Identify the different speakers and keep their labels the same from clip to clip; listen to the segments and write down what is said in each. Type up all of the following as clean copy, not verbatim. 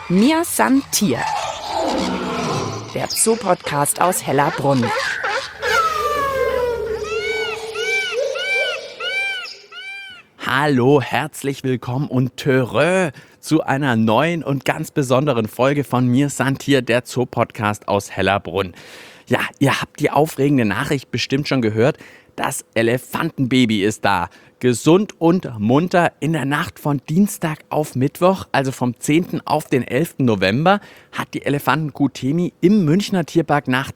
Speaker 1: Mir san Tier, der Zoo-Podcast aus Hellerbrunn.
Speaker 2: Hallo, herzlich willkommen und Törö zu einer neuen und ganz besonderen Folge von Mir san Tier, der Zoo-Podcast aus Hellerbrunn. Ja, ihr habt die aufregende Nachricht bestimmt schon gehört. Das Elefantenbaby ist da. Gesund und munter in der Nacht von Dienstag auf Mittwoch, also vom 10. auf den 11. November, hat die Elefantenkuh Temi im Münchner Tierpark nach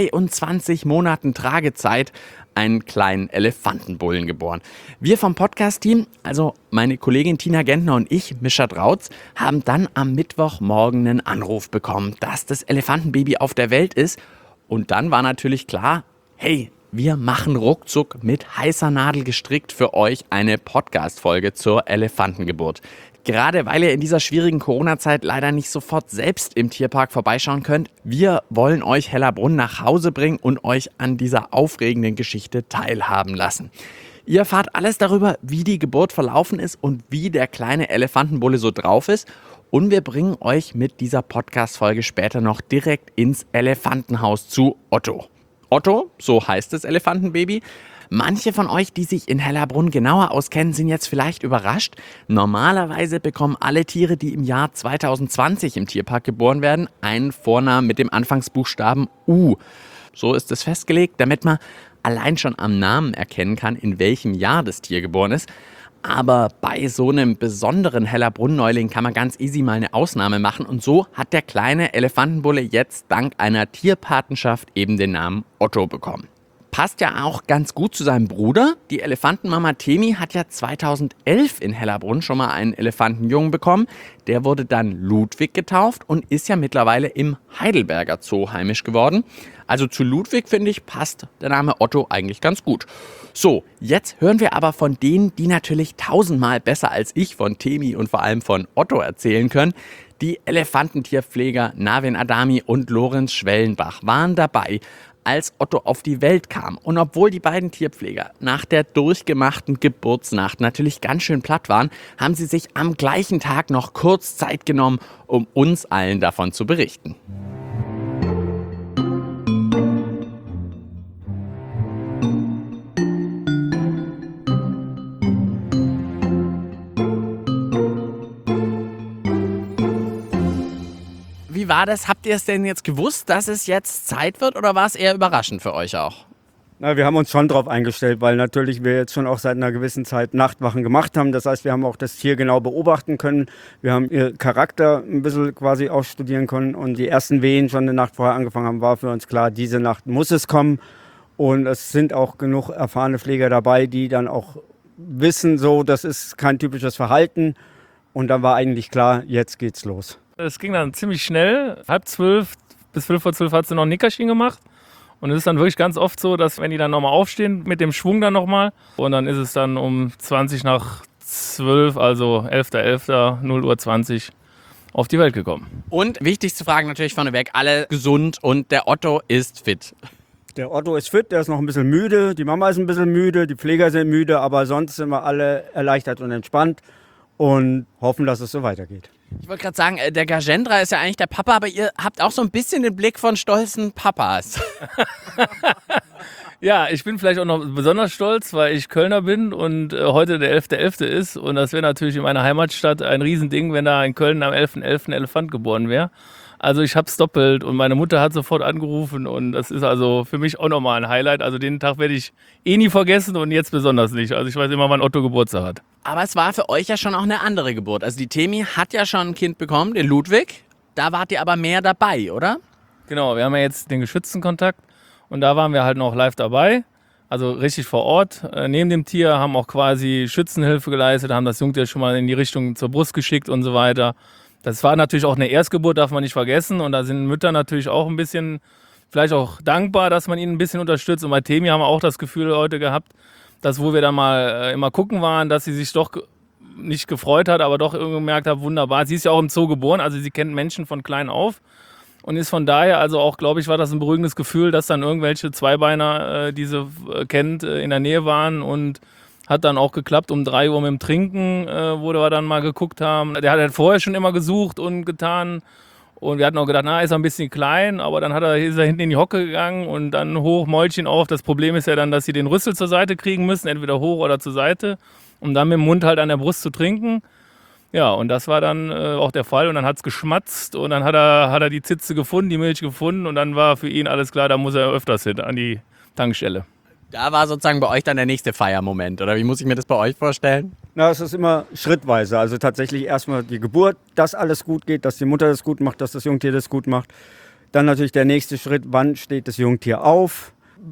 Speaker 2: 22 Monaten Tragezeit einen kleinen Elefantenbullen geboren. Wir vom Podcast-Team, also meine Kollegin Tina Gentner und ich, Mischa Drautz, haben dann am Mittwochmorgen einen Anruf bekommen, dass das Elefantenbaby auf der Welt ist. Und dann war natürlich klar, hey, wir machen ruckzuck mit heißer Nadel gestrickt für euch eine Podcast-Folge zur Elefantengeburt. Gerade weil ihr in dieser schwierigen Corona-Zeit leider nicht sofort selbst im Tierpark vorbeischauen könnt, wir wollen euch Hellerbrunn nach Hause bringen und euch an dieser aufregenden Geschichte teilhaben lassen. Ihr erfahrt alles darüber, wie die Geburt verlaufen ist und wie der kleine Elefantenbulle so drauf ist. Und wir bringen euch mit dieser Podcast-Folge später noch direkt ins Elefantenhaus zu Otto. Otto, so heißt das Elefantenbaby. Manche von euch, die sich in Hellerbrunn genauer auskennen, sind jetzt vielleicht überrascht. Normalerweise bekommen alle Tiere, die im Jahr 2020 im Tierpark geboren werden, einen Vornamen mit dem Anfangsbuchstaben U. So ist es festgelegt, damit man allein schon am Namen erkennen kann, in welchem Jahr das Tier geboren ist. Aber bei so einem besonderen Hellerbrunn-Neuling kann man ganz easy mal eine Ausnahme machen. Und so hat der kleine Elefantenbulle jetzt dank einer Tierpatenschaft eben den Namen Otto bekommen. Passt ja auch ganz gut zu seinem Bruder. Die Elefantenmama Temi hat ja 2011 in Hellerbrunn schon mal einen Elefantenjungen bekommen. Der wurde dann Ludwig getauft und ist ja mittlerweile im Heidelberger Zoo heimisch geworden. Also zu Ludwig, finde ich, passt der Name Otto eigentlich ganz gut. So, jetzt hören wir aber von denen, die natürlich tausendmal besser als ich von Temi und vor allem von Otto erzählen können. Die Elefantentierpfleger Navin Adami und Lorenz Schwellenbach waren dabei, als Otto auf die Welt kam. Und obwohl die beiden Tierpfleger nach der durchgemachten Geburtsnacht natürlich ganz schön platt waren, haben sie sich am gleichen Tag noch kurz Zeit genommen, um uns allen davon zu berichten. Wie war das? Habt ihr es denn jetzt gewusst, dass es jetzt Zeit wird, oder war es eher überraschend für euch auch?
Speaker 3: Na, wir haben uns schon darauf eingestellt, weil natürlich wir jetzt schon auch seit einer gewissen Zeit Nachtwachen gemacht haben. Das heißt, wir haben auch das Tier genau beobachten können. Wir haben ihr Charakter ein bisschen quasi ausstudieren können. Und die ersten Wehen schon eine Nacht vorher angefangen haben, war für uns klar, diese Nacht muss es kommen. Und es sind auch genug erfahrene Pfleger dabei, die dann auch wissen, so, das ist kein typisches Verhalten. Und dann war eigentlich klar, jetzt geht's los.
Speaker 4: Es ging dann ziemlich schnell. 11:30 bis 11:45 hat sie noch ein Nickerchen gemacht. Und es ist dann wirklich ganz oft so, dass wenn die dann nochmal aufstehen, mit dem Schwung dann nochmal. Und dann ist es dann um 20 nach 12, also 11.11., 0:20 auf die Welt gekommen.
Speaker 2: Und wichtigste Frage natürlich vorneweg, alle gesund und der Otto ist fit.
Speaker 3: Der Otto ist fit, der ist noch ein bisschen müde. Die Mama ist ein bisschen müde, die Pfleger sind müde. Aber sonst sind wir alle erleichtert und entspannt und hoffen, dass es so weitergeht.
Speaker 2: Ich wollte gerade sagen, der Gajendra ist ja eigentlich der Papa, aber ihr habt auch so ein bisschen den Blick von stolzen Papas.
Speaker 4: Ja, ich bin vielleicht auch noch besonders stolz, weil ich Kölner bin und heute der 11.11. ist. Und das wäre natürlich in meiner Heimatstadt ein Riesending, wenn da in Köln am 11.11. ein Elefant geboren wäre. Also ich hab's doppelt und meine Mutter hat sofort angerufen und das ist also für mich auch nochmal ein Highlight. Also den Tag werde ich nie vergessen und jetzt besonders nicht. Also ich weiß immer, wann Otto Geburtstag hat.
Speaker 2: Aber es war für euch ja schon auch eine andere Geburt. Also die Temi hat ja schon ein Kind bekommen, den Ludwig. Da wart ihr aber mehr dabei, oder?
Speaker 4: Genau, wir haben ja jetzt den geschützten Kontakt und da waren wir halt noch live dabei. Also richtig vor Ort. Neben dem Tier haben auch quasi Schützenhilfe geleistet, haben das Jungtier schon mal in die Richtung zur Brust geschickt und so weiter. Das war natürlich auch eine Erstgeburt, darf man nicht vergessen. Und da sind Mütter natürlich auch ein bisschen, vielleicht auch dankbar, dass man ihnen ein bisschen unterstützt. Und bei Temi haben wir auch das Gefühl heute gehabt, dass wo wir dann mal immer gucken waren, dass sie sich doch nicht gefreut hat, aber doch irgendwie gemerkt hat, wunderbar. Sie ist ja auch im Zoo geboren, also sie kennt Menschen von klein auf. Und ist von daher, also auch, glaube ich, war das ein beruhigendes Gefühl, dass dann irgendwelche Zweibeiner, die sie kennt, in der Nähe waren und Hat dann auch geklappt um 3 Uhr mit dem Trinken, wo wir dann mal geguckt haben. Der hat halt vorher schon immer gesucht und getan. Und wir hatten auch gedacht, ist er ein bisschen klein, aber dann ist er hinten in die Hocke gegangen und dann hoch, Mäulchen auf. Das Problem ist ja dann, dass sie den Rüssel zur Seite kriegen müssen, entweder hoch oder zur Seite, um dann mit dem Mund halt an der Brust zu trinken. Ja, und das war dann auch der Fall. Und dann hat es geschmatzt und dann hat er die Zitze gefunden, die Milch gefunden. Und dann war für ihn alles klar, da muss er öfters hin an die Tankstelle.
Speaker 2: Da war sozusagen bei euch dann der nächste Feiermoment, oder wie muss ich mir das bei euch vorstellen?
Speaker 3: Na, es ist immer schrittweise. Also tatsächlich erstmal die Geburt, dass alles gut geht, dass die Mutter das gut macht, dass das Jungtier das gut macht. Dann natürlich der nächste Schritt, wann steht das Jungtier auf?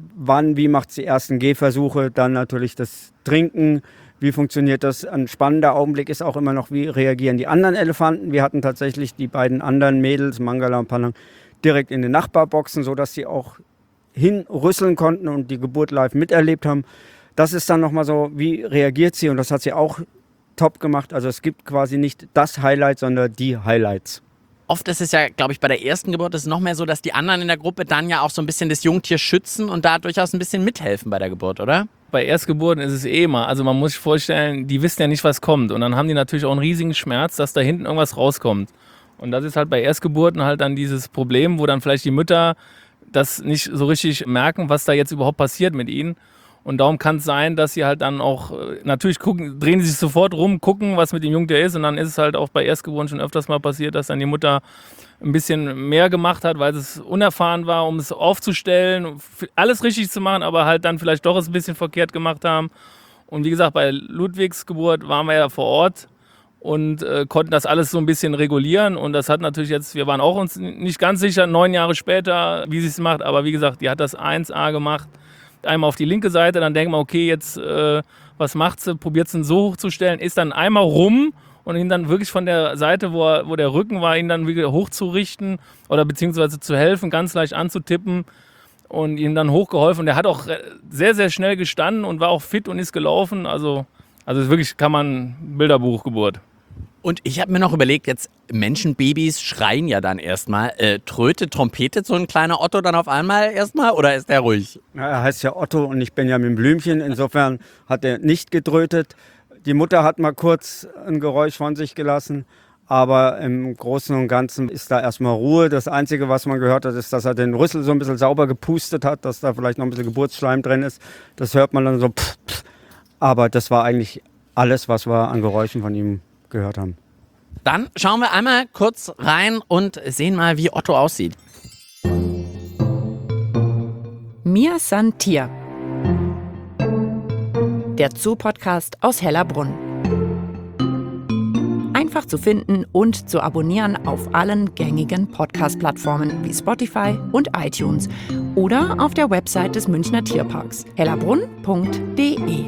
Speaker 3: Wie macht es die ersten Gehversuche? Dann natürlich das Trinken. Wie funktioniert das? Ein spannender Augenblick ist auch immer noch, wie reagieren die anderen Elefanten. Wir hatten tatsächlich die beiden anderen Mädels, Mangala und Panang, direkt in den Nachbarboxen, sodass sie auch hinrüsseln konnten und die Geburt live miterlebt haben. Das ist dann nochmal so, wie reagiert sie? Und das hat sie auch top gemacht. Also es gibt quasi nicht das Highlight, sondern die Highlights.
Speaker 2: Oft ist es ja, glaube ich, bei der ersten Geburt ist es noch mehr so, dass die anderen in der Gruppe dann ja auch so ein bisschen das Jungtier schützen und da durchaus ein bisschen mithelfen bei der Geburt, oder?
Speaker 4: Bei Erstgeburten ist es immer, also man muss sich vorstellen, die wissen ja nicht, was kommt. Und dann haben die natürlich auch einen riesigen Schmerz, dass da hinten irgendwas rauskommt. Und das ist halt bei Erstgeburten halt dann dieses Problem, wo dann vielleicht die Mütter das nicht so richtig merken, was da jetzt überhaupt passiert mit ihnen. Und darum kann es sein, dass sie halt dann auch, natürlich drehen sie sich sofort rum, gucken, was mit dem Jungtier ist. Und dann ist es halt auch bei Erstgeborenen schon öfters mal passiert, dass dann die Mutter ein bisschen mehr gemacht hat, weil es unerfahren war, um es aufzustellen, alles richtig zu machen, aber halt dann vielleicht doch es ein bisschen verkehrt gemacht haben. Und wie gesagt, bei Ludwigs Geburt waren wir ja vor Ort und konnten das alles so ein bisschen regulieren. Und das hat natürlich jetzt, wir waren auch uns nicht ganz sicher, 9 Jahre später, wie sie es macht. Aber wie gesagt, die hat das 1A gemacht. Einmal auf die linke Seite, dann denken wir, okay, jetzt, was macht sie? Probiert sie ihn so hochzustellen, ist dann einmal rum und ihn dann wirklich von der Seite, wo der Rücken war, ihn dann wieder hochzurichten oder beziehungsweise zu helfen, ganz leicht anzutippen und ihm dann hochgeholfen. Und der hat auch sehr, sehr schnell gestanden und war auch fit und ist gelaufen. Also wirklich kann man Bilderbuchgeburt.
Speaker 2: Und ich habe mir noch überlegt, jetzt Menschenbabys schreien ja dann erstmal. Trompetet so ein kleiner Otto dann auf einmal erstmal oder ist der ruhig?
Speaker 3: Ja, er heißt ja Otto und ich bin ja mit dem Blümchen. Insofern hat er nicht getrötet. Die Mutter hat mal kurz ein Geräusch von sich gelassen. Aber im Großen und Ganzen ist da erstmal Ruhe. Das Einzige, was man gehört hat, ist, dass er den Rüssel so ein bisschen sauber gepustet hat, dass da vielleicht noch ein bisschen Geburtsschleim drin ist. Das hört man dann so. Pff, pff. Aber das war eigentlich alles, was wir an Geräuschen von ihm gehört haben.
Speaker 2: Dann schauen wir einmal kurz rein und sehen mal, wie Otto aussieht.
Speaker 1: Mir san Tier. Der Zoo-Podcast aus Hellerbrunn. Einfach zu finden und zu abonnieren auf allen gängigen Podcast-Plattformen wie Spotify und iTunes oder auf der Website des Münchner Tierparks hellerbrunn.de.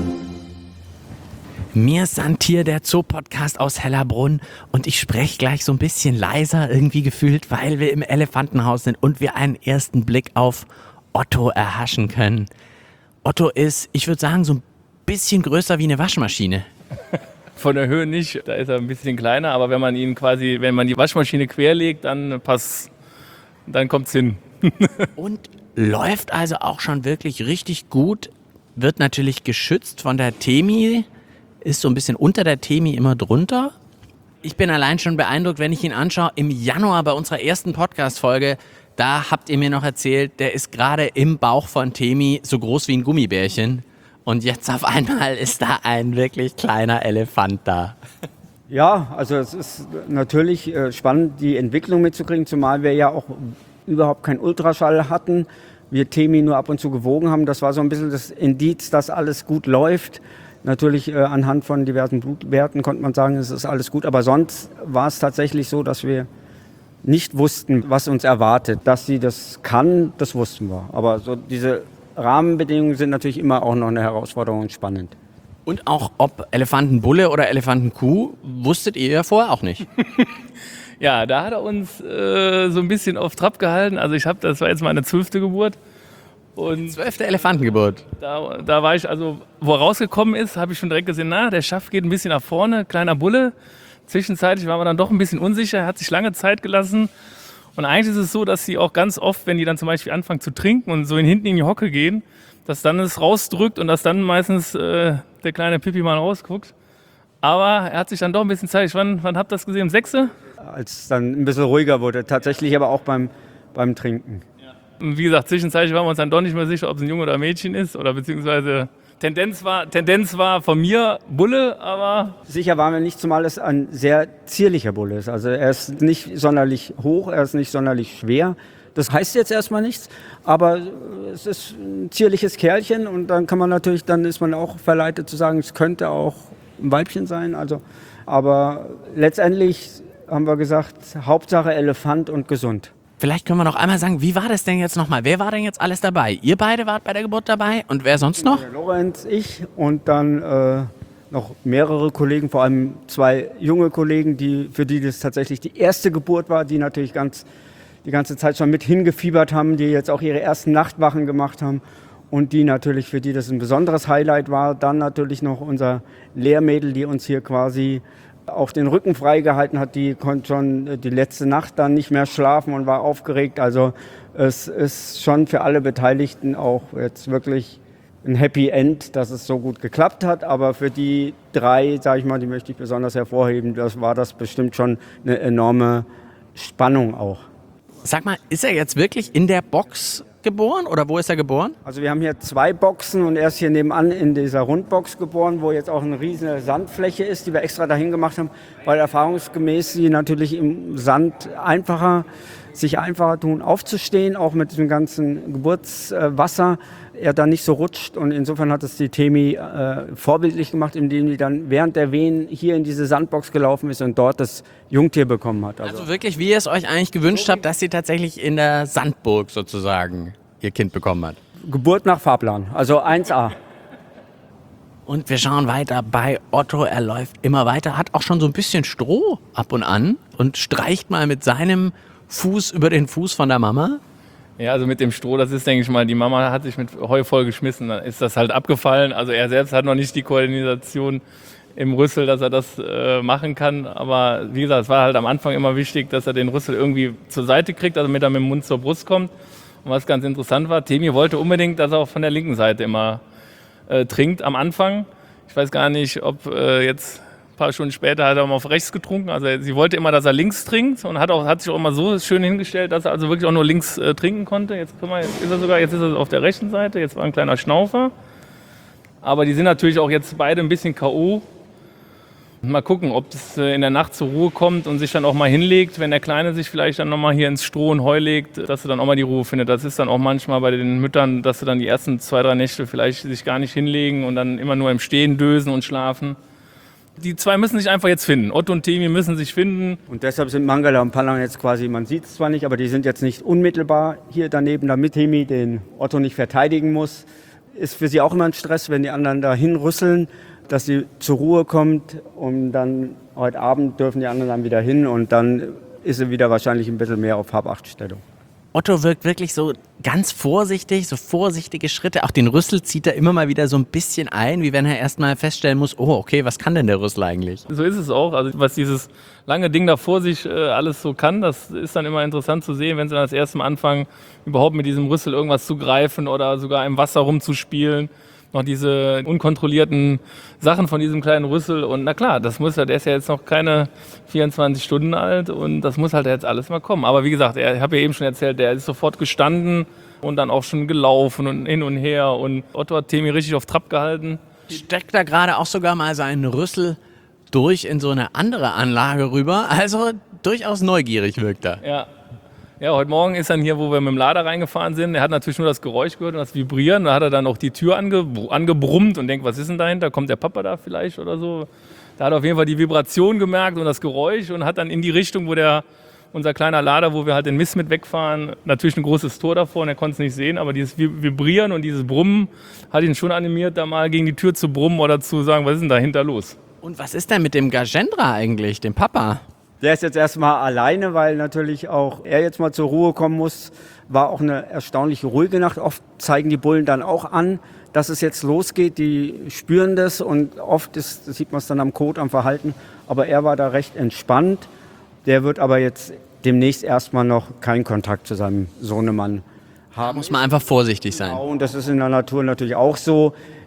Speaker 2: Mir san Tier, der Zoo-Podcast aus Hellerbrunn und ich spreche gleich so ein bisschen leiser irgendwie gefühlt, weil wir im Elefantenhaus sind und wir einen ersten Blick auf Otto erhaschen können. Otto ist, ich würde sagen, so ein bisschen größer wie eine Waschmaschine.
Speaker 4: Von der Höhe nicht, da ist er ein bisschen kleiner, aber wenn man die Waschmaschine querlegt, dann kommt's hin.
Speaker 2: Und läuft also auch schon wirklich richtig gut, wird natürlich geschützt von der Temi, ist so ein bisschen unter der Temi immer drunter. Ich bin allein schon beeindruckt, wenn ich ihn anschaue. Im Januar bei unserer ersten Podcast-Folge, da habt ihr mir noch erzählt, der ist gerade im Bauch von Temi so groß wie ein Gummibärchen. Und jetzt auf einmal ist da ein wirklich kleiner Elefant da.
Speaker 3: Ja, also es ist natürlich spannend, die Entwicklung mitzukriegen, zumal wir ja auch überhaupt keinen Ultraschall hatten. Wir Temi nur ab und zu gewogen haben. Das war so ein bisschen das Indiz, dass alles gut läuft. Natürlich anhand von diversen Blutwerten konnte man sagen, es ist alles gut. Aber sonst war es tatsächlich so, dass wir nicht wussten, was uns erwartet. Dass sie das kann, das wussten wir. Aber so diese Rahmenbedingungen sind natürlich immer auch noch eine Herausforderung und spannend.
Speaker 2: Und auch ob Elefantenbulle oder Elefantenkuh, wusstet ihr ja vorher auch nicht.
Speaker 4: Ja, da hat er uns so ein bisschen auf Trab gehalten. Also das war jetzt meine 12. Geburt. Und
Speaker 2: 12. Elefantengeburt.
Speaker 4: Da war ich, also wo er rausgekommen ist, habe ich schon direkt gesehen, der Schaft geht ein bisschen nach vorne, kleiner Bulle. Zwischenzeitlich war man dann doch ein bisschen unsicher, er hat sich lange Zeit gelassen. Und eigentlich ist es so, dass sie auch ganz oft, wenn die dann zum Beispiel anfangen zu trinken und so hinten in die Hocke gehen, dass dann es rausdrückt und dass dann meistens der der kleine Pippi mal rausguckt. Aber er hat sich dann doch ein bisschen Zeit. Wann habt ihr das gesehen? Um 6?
Speaker 3: Als es dann ein bisschen ruhiger wurde, tatsächlich aber auch beim Trinken.
Speaker 4: Und wie gesagt, zwischenzeitlich waren wir uns dann doch nicht mehr sicher, ob es ein Junge oder ein Mädchen ist. Oder beziehungsweise Tendenz war von mir Bulle, aber...
Speaker 3: Sicher waren wir nicht, zumal es ein sehr zierlicher Bulle ist. Also er ist nicht sonderlich hoch, er ist nicht sonderlich schwer. Das heißt jetzt erstmal nichts, aber es ist ein zierliches Kerlchen und dann ist man auch verleitet zu sagen, es könnte auch ein Weibchen sein. Also, aber letztendlich haben wir gesagt, Hauptsache Elefant und gesund.
Speaker 2: Vielleicht können wir noch einmal sagen, wie war das denn jetzt nochmal? Wer war denn jetzt alles dabei? Ihr beide wart bei der Geburt dabei und wer sonst noch?
Speaker 3: Der Lorenz, ich und dann noch mehrere Kollegen, vor allem 2 junge Kollegen, für die das tatsächlich die erste Geburt war, die natürlich die ganze Zeit schon mit hingefiebert haben, die jetzt auch ihre ersten Nachtwachen gemacht haben und die natürlich, für die das ein besonderes Highlight war. Dann natürlich noch unser Lehrmädel, die uns hier quasi auch den Rücken freigehalten hat, die konnte schon die letzte Nacht dann nicht mehr schlafen und war aufgeregt. Also es ist schon für alle Beteiligten auch jetzt wirklich ein Happy End, dass es so gut geklappt hat. Aber für die 3, sage ich mal, die möchte ich besonders hervorheben, das bestimmt schon eine enorme Spannung auch.
Speaker 2: Sag mal, ist er jetzt wirklich in der Box geboren oder wo ist er geboren?
Speaker 3: Also wir haben hier 2 Boxen und er ist hier nebenan in dieser Rundbox geboren, wo jetzt auch eine riesige Sandfläche ist, die wir extra dahin gemacht haben, weil erfahrungsgemäß sie natürlich im Sand sich einfacher tun aufzustehen, auch mit diesem ganzen Geburtswasser, er dann nicht so rutscht und insofern hat es die Temi vorbildlich gemacht, indem die dann während der Wehen hier in diese Sandbox gelaufen ist und dort das Jungtier bekommen hat.
Speaker 2: Also wirklich, wie ihr es euch eigentlich gewünscht habt, dass sie tatsächlich in der Sandburg sozusagen ihr Kind bekommen hat.
Speaker 3: Geburt nach Fahrplan, also 1A.
Speaker 2: Und wir schauen weiter bei Otto, er läuft immer weiter, hat auch schon so ein bisschen Stroh ab und an und streicht mal mit seinem Fuß über den Fuß von der Mama.
Speaker 4: Ja, also mit dem Stroh, das ist, denke ich mal, die Mama hat sich mit Heu voll geschmissen, dann ist das halt abgefallen. Also er selbst hat noch nicht die Koordination im Rüssel, dass er das machen kann. Aber wie gesagt, es war halt am Anfang immer wichtig, dass er den Rüssel irgendwie zur Seite kriegt, also damit er mit dem Mund zur Brust kommt. Und was ganz interessant war, Temi wollte unbedingt, dass er auch von der linken Seite immer trinkt am Anfang. Ich weiß gar nicht, ob jetzt ein paar Stunden später hat er mal auf rechts getrunken. Also sie wollte immer, dass er links trinkt und hat sich auch immer so schön hingestellt, dass er also wirklich auch nur links trinken konnte. Jetzt ist er auf der rechten Seite. Jetzt war ein kleiner Schnaufer. Aber die sind natürlich auch jetzt beide ein bisschen K.O. Mal gucken, ob es in der Nacht zur Ruhe kommt und sich dann auch mal hinlegt, wenn der Kleine sich vielleicht dann nochmal hier ins Stroh und Heu legt, dass er dann auch mal die Ruhe findet. Das ist dann auch manchmal bei den Müttern, dass sie dann die ersten 2, 3 Nächte vielleicht sich gar nicht hinlegen und dann immer nur im Stehen dösen und schlafen. Die 2 müssen sich einfach jetzt finden. Otto und Temi müssen sich finden.
Speaker 3: Und deshalb sind Mangala und Palang jetzt quasi, man sieht es zwar nicht, aber die sind jetzt nicht unmittelbar hier daneben, damit Temi den Otto nicht verteidigen muss. Ist für sie auch immer ein Stress, wenn die anderen dahin rüsseln, dass sie zur Ruhe kommt und dann heute Abend dürfen die anderen dann wieder hin und dann ist sie wieder wahrscheinlich ein bisschen mehr auf Hab-Acht-Stellung.
Speaker 2: Otto wirkt wirklich so ganz vorsichtig, so vorsichtige Schritte. Auch den Rüssel zieht er immer mal wieder so ein bisschen ein, wie wenn er erstmal feststellen muss, oh okay, was kann denn der Rüssel eigentlich?
Speaker 4: So ist es auch. Also was dieses lange Ding da vor sich alles so kann, das ist dann immer interessant zu sehen, wenn sie dann das erste Mal anfangen, überhaupt mit diesem Rüssel irgendwas zu greifen oder sogar im Wasser rumzuspielen. Noch diese unkontrollierten Sachen von diesem kleinen Rüssel. Und na klar, der ist ja jetzt noch keine 24 Stunden alt und das muss halt jetzt alles mal kommen. Aber wie gesagt, ich habe ja eben schon erzählt, der ist sofort gestanden und dann auch schon gelaufen und hin und her. Und Otto hat Temi richtig auf Trab gehalten.
Speaker 2: Steckt da gerade auch sogar mal seinen Rüssel durch in so eine andere Anlage rüber. Also durchaus neugierig wirkt er.
Speaker 4: Ja, heute Morgen ist dann hier, wo wir mit dem Lader reingefahren sind, er hat natürlich nur das Geräusch gehört und das Vibrieren. Da hat er dann auch die Tür angebrummt und denkt, was ist denn dahinter? Kommt der Papa da vielleicht oder so? Da hat er auf jeden Fall die Vibration gemerkt und das Geräusch und hat dann in die Richtung, wo unser kleiner Lader, wo wir halt den Mist mit wegfahren, natürlich ein großes Tor davor und er konnte es nicht sehen, aber dieses Vibrieren und dieses Brummen hat ihn schon animiert, da mal gegen die Tür zu brummen oder zu sagen, was ist denn dahinter los?
Speaker 2: Und was ist denn mit dem Gajendra eigentlich, dem Papa?
Speaker 3: Der ist jetzt erstmal alleine, weil natürlich auch er jetzt mal zur Ruhe kommen muss. War auch eine erstaunlich ruhige Nacht. Oft zeigen die Bullen dann auch an, dass es jetzt losgeht. Die spüren das und oft sieht man es dann am Kot, am Verhalten. Aber er war da recht entspannt. Der wird aber jetzt demnächst erstmal noch keinen Kontakt zu seinem Sohnemann haben.
Speaker 2: Da muss man einfach vorsichtig sein.
Speaker 3: Genau, und das ist in der Natur natürlich auch so.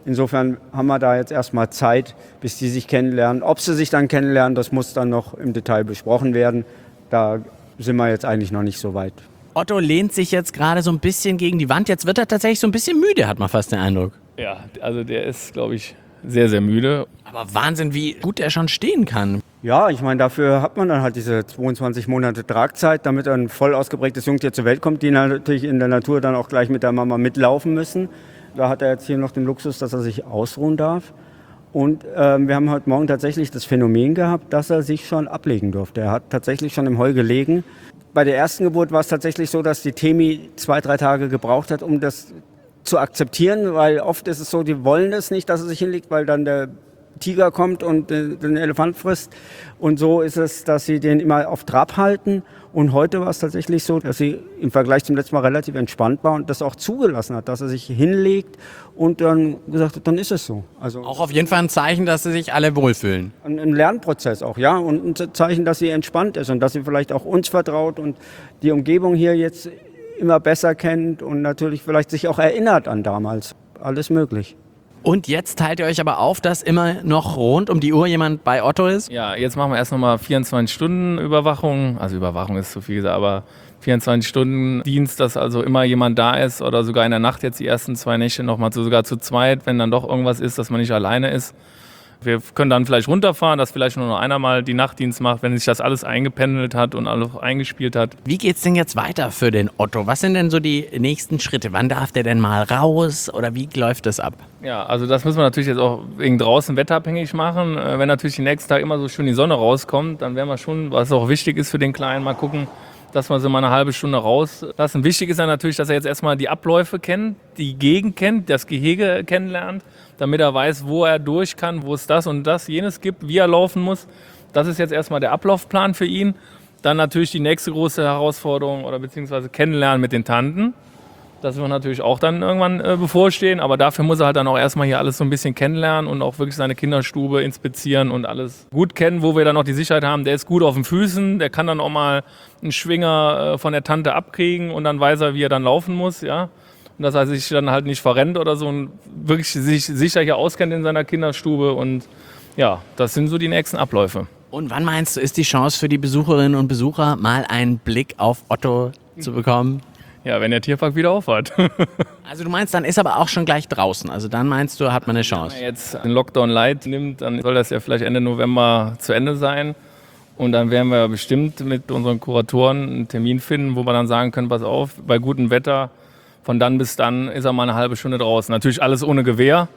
Speaker 3: Insofern haben wir da jetzt erstmal Zeit, bis die sich kennenlernen. Ob sie sich dann kennenlernen, das muss dann noch im Detail besprochen werden. Da sind wir jetzt eigentlich noch nicht so weit.
Speaker 2: Otto lehnt sich jetzt gerade so ein bisschen gegen die Wand. Jetzt wird er tatsächlich so ein bisschen müde, hat man fast den Eindruck.
Speaker 4: Ja, also der ist, glaube ich, sehr, sehr müde.
Speaker 2: Aber Wahnsinn, wie gut er schon stehen kann.
Speaker 3: Ja, ich meine, dafür hat man dann halt diese 22 Monate Tragzeit, damit ein voll ausgeprägtes Jungtier zur Welt kommt, die natürlich in der Natur dann auch gleich mit der Mama mitlaufen müssen. Da hat er jetzt hier noch den Luxus, dass er sich ausruhen darf. Und wir haben heute Morgen tatsächlich das Phänomen gehabt, dass er sich schon ablegen durfte. Er hat tatsächlich schon im Heu gelegen. Bei der ersten Geburt war es tatsächlich so, dass die Temi 2-3 Tage gebraucht hat, um das zu akzeptieren, weil oft ist es so, die wollen es nicht, dass er sich hinlegt, weil dann der Tiger kommt und den Elefant frisst. Und so ist es, dass sie den immer auf Trab halten. Und heute war es tatsächlich so, dass sie im Vergleich zum letzten Mal relativ entspannt war und das auch zugelassen hat, dass er sich hinlegt und dann gesagt hat, dann ist es so. Also
Speaker 2: Auch auf jeden Fall ein Zeichen, dass sie sich alle wohlfühlen.
Speaker 3: ein Lernprozess auch, ja, und ein Zeichen, dass sie entspannt ist und dass sie vielleicht auch uns vertraut und die Umgebung hier jetzt immer besser kennt und natürlich vielleicht sich auch erinnert an damals. Alles möglich.
Speaker 2: Und jetzt teilt ihr euch aber auf, dass immer noch rund um die Uhr jemand bei Otto ist?
Speaker 4: Ja, jetzt machen wir erst nochmal 24 Stunden Überwachung. Also Überwachung ist zu viel gesagt, aber 24 Stunden Dienst, dass also immer jemand da ist oder sogar in der Nacht jetzt die ersten 2 Nächte nochmal sogar zu zweit, wenn dann doch irgendwas ist, dass man nicht alleine ist. Wir können dann vielleicht runterfahren, dass vielleicht nur noch einer mal die Nachtdienst macht, wenn sich das alles eingependelt hat und alles eingespielt hat.
Speaker 2: Wie geht's denn jetzt weiter für den Otto? Was sind denn so die nächsten Schritte? Wann darf der denn mal raus oder wie läuft das ab?
Speaker 4: Ja, also das müssen wir natürlich jetzt auch wegen draußen wetterabhängig machen. Wenn natürlich die nächsten Tage immer so schön die Sonne rauskommt, dann werden wir schon, was auch wichtig ist für den Kleinen, mal gucken, dass wir sie mal eine halbe Stunde rauslassen. Wichtig ist ja natürlich, dass er jetzt erstmal die Abläufe kennt, die Gegend kennt, das Gehege kennenlernt, damit er weiß, wo er durch kann, wo es das und das, jenes gibt, wie er laufen muss. Das ist jetzt erstmal der Ablaufplan für ihn. Dann natürlich die nächste große Herausforderung oder beziehungsweise Kennenlernen mit den Tanten. Das wird natürlich auch dann irgendwann bevorstehen, aber dafür muss er halt dann auch erstmal hier alles so ein bisschen kennenlernen und auch wirklich seine Kinderstube inspizieren und alles gut kennen, wo wir dann auch die Sicherheit haben, der ist gut auf den Füßen, der kann dann auch mal einen Schwinger von der Tante abkriegen und dann weiß er, wie er dann laufen muss, ja. Und dass er sich dann halt nicht verrennt oder so und wirklich sich sicher hier auskennt in seiner Kinderstube und ja, das sind so die nächsten Abläufe.
Speaker 2: Und wann meinst du, ist die Chance für die Besucherinnen und Besucher, mal einen Blick auf Otto zu bekommen?
Speaker 4: Ja, wenn der Tierpark wieder aufhat.
Speaker 2: Also du meinst, dann ist aber auch schon gleich draußen. Also dann meinst du, hat man eine Chance.
Speaker 4: Wenn er jetzt den Lockdown Light nimmt, dann soll das ja vielleicht Ende November zu Ende sein. Und dann werden wir bestimmt mit unseren Kuratoren einen Termin finden, wo wir dann sagen können, pass auf, bei gutem Wetter, von dann bis dann ist er mal eine halbe Stunde draußen. Natürlich alles ohne Gewehr,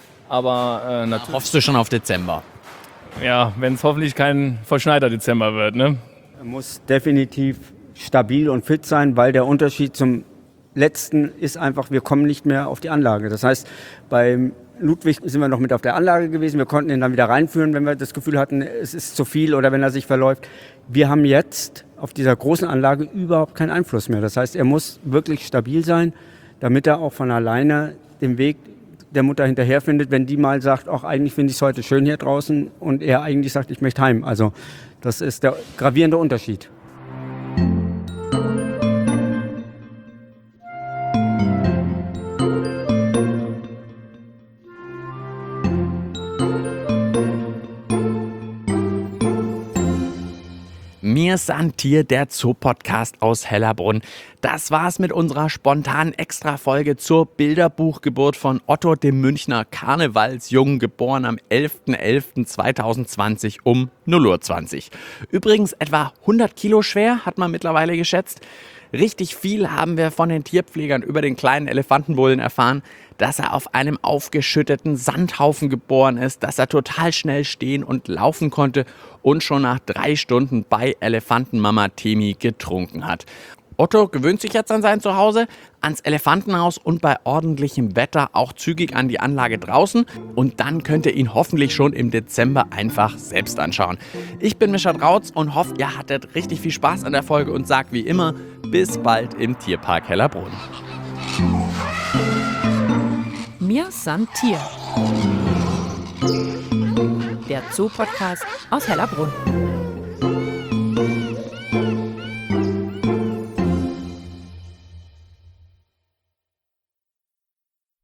Speaker 4: aber natürlich.
Speaker 2: Hoffst du schon auf Dezember?
Speaker 4: Ja, wenn es hoffentlich kein verschneiter Dezember wird, ne?
Speaker 3: Er muss definitiv stabil und fit sein, weil der Unterschied zum letzten ist einfach, wir kommen nicht mehr auf die Anlage. Das heißt, beim Ludwig sind wir noch mit auf der Anlage gewesen, wir konnten ihn dann wieder reinführen, wenn wir das Gefühl hatten, es ist zu viel oder wenn er sich verläuft. Wir haben jetzt auf dieser großen Anlage überhaupt keinen Einfluss mehr. Das heißt, er muss wirklich stabil sein, damit er auch von alleine den Weg der Mutter hinterherfindet, wenn die mal sagt, auch eigentlich finde ich es heute schön hier draußen und er eigentlich sagt, ich möchte heim. Also das ist der gravierende Unterschied.
Speaker 2: Mir Santier, der Zoo-Podcast aus Hellerbrunn. Das war's mit unserer spontanen Extra-Folge zur Bilderbuchgeburt von Otto, dem Münchner Karnevalsjungen, geboren am 11.11.2020 um 0:20 Uhr. Übrigens etwa 100 Kilo schwer, hat man mittlerweile geschätzt. Richtig viel haben wir von den Tierpflegern über den kleinen Elefantenbullen erfahren, dass er auf einem aufgeschütteten Sandhaufen geboren ist, dass er total schnell stehen und laufen konnte und schon nach 3 Stunden bei Elefantenmama Temi getrunken hat. Otto gewöhnt sich jetzt an sein Zuhause, ans Elefantenhaus und bei ordentlichem Wetter auch zügig an die Anlage draußen. Und dann könnt ihr ihn hoffentlich schon im Dezember einfach selbst anschauen. Ich bin Mischa Drautz und hoffe, ihr hattet richtig viel Spaß an der Folge und sag wie immer, bis bald im Tierpark Hellerbrunn.
Speaker 1: Mir Santier. Der Zoo-Podcast aus Hellerbrunn.